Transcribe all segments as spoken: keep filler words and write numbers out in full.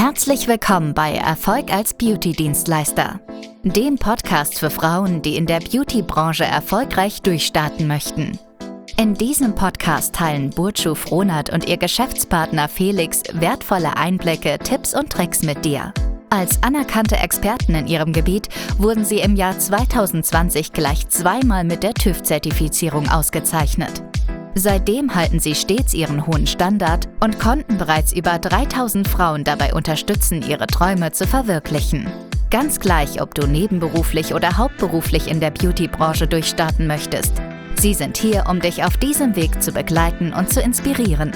Herzlich willkommen bei Erfolg als Beauty-Dienstleister, dem Podcast für Frauen, die in der Beauty-Branche erfolgreich durchstarten möchten. In diesem Podcast teilen Burcu Frohnert und ihr Geschäftspartner Felix wertvolle Einblicke, Tipps und Tricks mit dir. Als anerkannte Experten in ihrem Gebiet wurden sie im Jahr zwanzig zwanzig gleich zweimal mit der TÜV-Zertifizierung ausgezeichnet. Seitdem halten sie stets ihren hohen Standard und konnten bereits über dreitausend Frauen dabei unterstützen, ihre Träume zu verwirklichen. Ganz gleich, ob du nebenberuflich oder hauptberuflich in der Beauty-Branche durchstarten möchtest. Sie sind hier, um dich auf diesem Weg zu begleiten und zu inspirieren.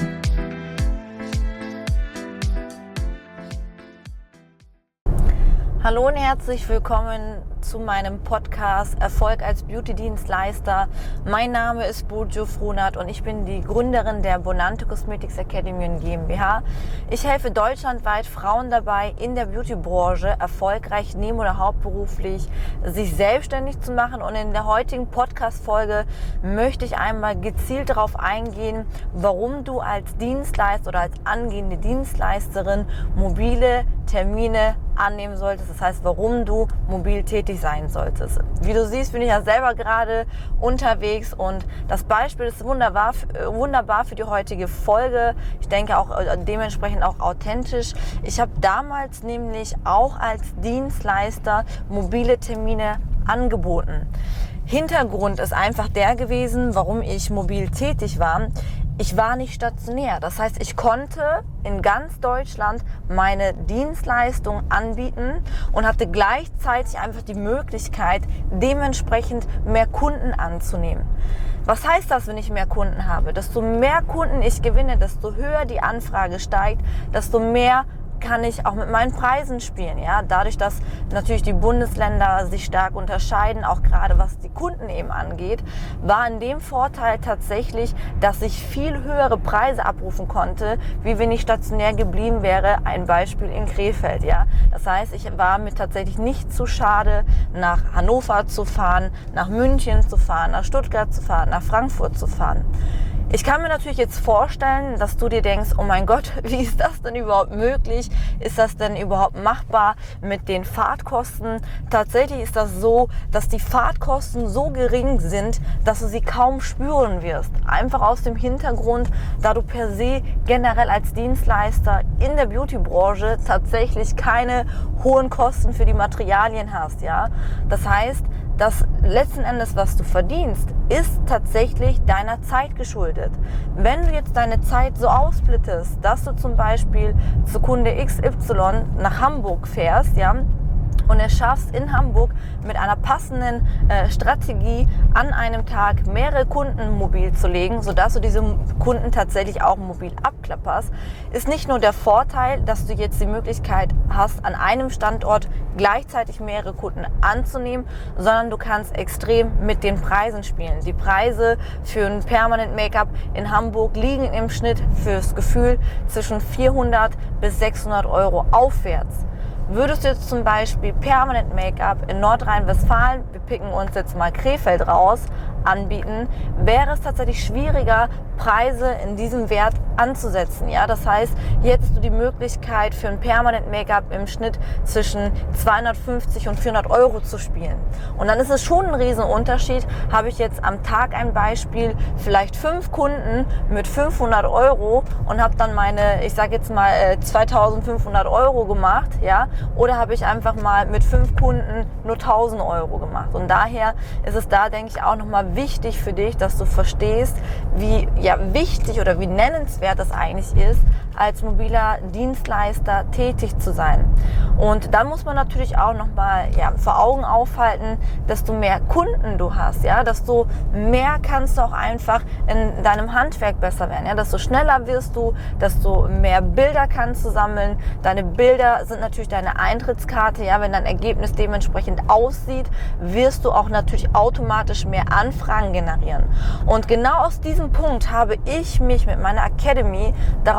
Hallo und herzlich willkommen zu meinem Podcast Erfolg als Beauty-Dienstleister. Mein Name ist Burcu Frohnert und ich bin die Gründerin der Bonante Cosmetics Academy GmbH. Ich helfe deutschlandweit Frauen dabei, in der Beauty-Branche erfolgreich neben- oder hauptberuflich sich selbstständig zu machen. Und in der heutigen Podcast-Folge möchte ich einmal gezielt darauf eingehen, warum du als Dienstleister oder als angehende Dienstleisterin mobile Termine annehmen solltest. Das heißt, warum du mobil tätig sein solltest. Wie du siehst, bin ich ja selber gerade unterwegs und das Beispiel ist wunderbar, wunderbar für die heutige Folge. Ich denke auch dementsprechend auch authentisch. Ich habe damals nämlich auch als Dienstleister mobile Termine angeboten. Hintergrund ist einfach der gewesen, warum ich mobil tätig war. Ich war nicht stationär. Das heißt, ich konnte in ganz Deutschland meine Dienstleistung anbieten und hatte gleichzeitig einfach die Möglichkeit, dementsprechend mehr Kunden anzunehmen. Was heißt das, wenn ich mehr Kunden habe? Desto mehr Kunden ich gewinne, desto höher die Anfrage steigt, desto mehr kann ich auch mit meinen Preisen spielen. Ja? Dadurch, dass natürlich die Bundesländer sich stark unterscheiden, auch gerade was die Kunden eben angeht, war in dem Vorteil tatsächlich, dass ich viel höhere Preise abrufen konnte, wie wenn ich stationär geblieben wäre. Ein Beispiel in Krefeld. Ja? Das heißt, ich war mir tatsächlich nicht zu schade, nach Hannover zu fahren, nach München zu fahren, nach Stuttgart zu fahren, nach Frankfurt zu fahren. Ich kann mir natürlich jetzt vorstellen, dass du dir denkst, oh mein Gott, wie ist das denn überhaupt möglich? Ist das denn überhaupt machbar mit den Fahrtkosten? Tatsächlich ist das so, dass die Fahrtkosten so gering sind, dass du sie kaum spüren wirst. Einfach aus dem Hintergrund, da du per se generell als Dienstleister in der Beauty-Branche tatsächlich keine hohen Kosten für die Materialien hast. Ja? Das heißt, das letzten Endes, was du verdienst, ist tatsächlich deiner Zeit geschuldet. Wenn du jetzt deine Zeit so aufsplittest, dass du zum Beispiel zu Kunde X Y nach Hamburg fährst, ja, und es schaffst in Hamburg mit einer passenden äh, Strategie an einem Tag mehrere Kunden mobil zu legen, sodass du diese Kunden tatsächlich auch mobil abklapperst, ist nicht nur der Vorteil, dass du jetzt die Möglichkeit hast, an einem Standort gleichzeitig mehrere Kunden anzunehmen, sondern du kannst extrem mit den Preisen spielen. Die Preise für ein Permanent Make-up in Hamburg liegen im Schnitt fürs Gefühl zwischen vierhundert bis sechshundert Euro aufwärts. Würdest du jetzt zum Beispiel Permanent Make-up in Nordrhein-Westfalen, wir picken uns jetzt mal Krefeld raus, anbieten, wäre es tatsächlich schwieriger, Preise in diesem Wert anzusetzen. Ja? Das heißt, hier hättest du die Möglichkeit für ein Permanent Make-up im Schnitt zwischen zweihundertfünfzig und vierhundert Euro zu spielen. Und dann ist es schon ein Riesenunterschied, habe ich jetzt am Tag ein Beispiel, vielleicht fünf Kunden mit fünfhundert Euro und habe dann meine, ich sage jetzt mal zweitausendfünfhundert Euro gemacht, ja, oder habe ich einfach mal mit fünf Kunden nur tausend Euro gemacht. Und daher ist es da, denke ich, auch nochmal wichtig für dich, dass du verstehst, wie ja, wichtig oder wie nennenswert das eigentlich ist, als mobiler Dienstleister tätig zu sein. Und dann muss man natürlich auch nochmal ja, vor Augen aufhalten, desto mehr Kunden du hast, ja, desto mehr kannst du auch einfach in deinem Handwerk besser werden. Ja, desto schneller wirst du, desto mehr Bilder kannst du sammeln. Deine Bilder sind natürlich deine Eintrittskarte. Ja, wenn dein Ergebnis dementsprechend aussieht, wirst du auch natürlich automatisch mehr Anfragen generieren. Und genau aus diesem Punkt habe ich mich mit meiner Academy darauf spezialisiert,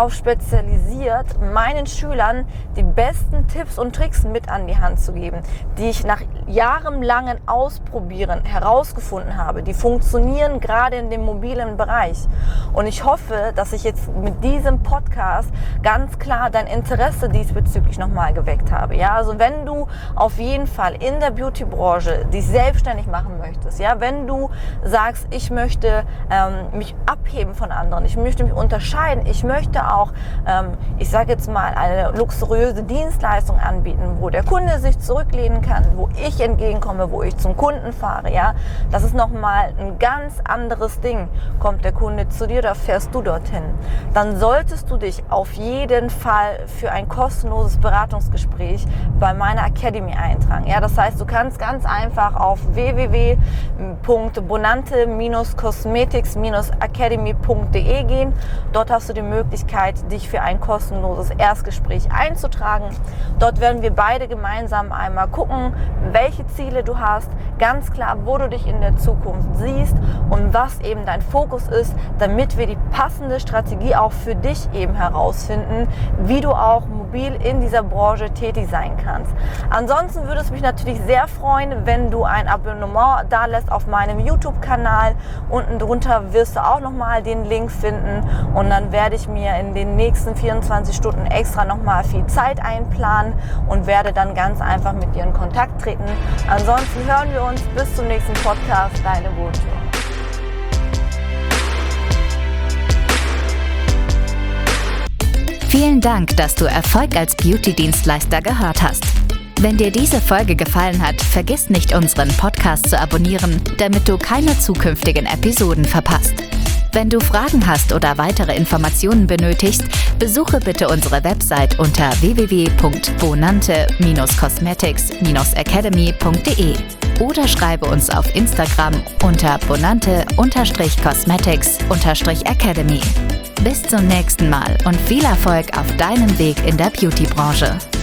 spezialisiert, meinen Schülern die besten Tipps und Tricks mit an die Hand zu geben, die ich nach jahrelangen Ausprobieren herausgefunden habe. Die funktionieren gerade in dem mobilen Bereich. Und ich hoffe, dass ich jetzt mit diesem Podcast ganz klar dein Interesse diesbezüglich nochmal geweckt habe. Ja, also wenn du auf jeden Fall in der Beauty-Branche dich selbstständig machen möchtest, ja, wenn du sagst, ich möchte ähm, mich abheben von anderen, ich möchte mich unterscheiden, ich möchte auch, ähm, ich sage jetzt mal, eine luxuriöse Dienstleistung anbieten, wo der Kunde sich zurücklehnen kann, wo ich entgegenkomme, wo ich zum Kunden fahre, ja, das ist nochmal ein ganz anderes Ding. Kommt der Kunde zu dir oder fährst du dorthin? Dann solltest du dich auf jeden Fall für ein kostenloses Beratungsgespräch bei meiner Academy eintragen. Ja, das heißt, du kannst ganz einfach auf w w w punkt bonante cosmetics academy punkt d e gehen. Dort hast du die Möglichkeit, dich für ein kostenloses Erstgespräch einzutragen. Dort werden wir beide gemeinsam einmal gucken, welche Ziele du hast, ganz klar, wo du dich in der Zukunft siehst und was eben dein Fokus ist, damit wir die passende Strategie auch für dich eben herausfinden, wie du auch mobil in dieser Branche tätig sein kannst. Ansonsten würde es mich natürlich sehr freuen, wenn du ein Abonnement da lässt auf meinem YouTube-Kanal. Unten drunter wirst du auch nochmal den Link finden und dann werde ich mir in den nächsten vierundzwanzig Stunden extra nochmal viel Zeit einplanen und werde dann ganz einfach mit dir in Kontakt treten. Ansonsten hören wir uns bis zum nächsten Podcast. Deine Bojo. Vielen Dank, dass du Erfolg als Beauty-Dienstleister gehört hast. Wenn dir diese Folge gefallen hat, vergiss nicht, unseren Podcast zu abonnieren, damit du keine zukünftigen Episoden verpasst. Wenn du Fragen hast oder weitere Informationen benötigst, besuche bitte unsere Website unter w w w punkt bonante cosmetics academy punkt d e oder schreibe uns auf Instagram unter bonante cosmetics academy. Bis zum nächsten Mal und viel Erfolg auf deinem Weg in der Beauty-Branche.